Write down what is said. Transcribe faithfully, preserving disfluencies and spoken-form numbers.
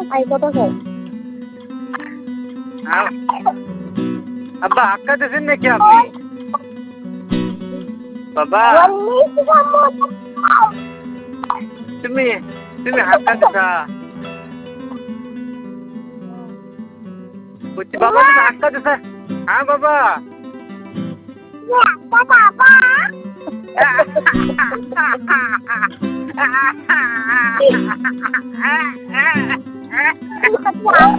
ऐकतच आहे. हाँ। अब्बा अक्का दिसेल नाही की आपली बाबा तुम्ही तुम्ही हक्का दिसा बुच्ची बाबा तुम्ही हक्का दिसा हा बाबा बाबा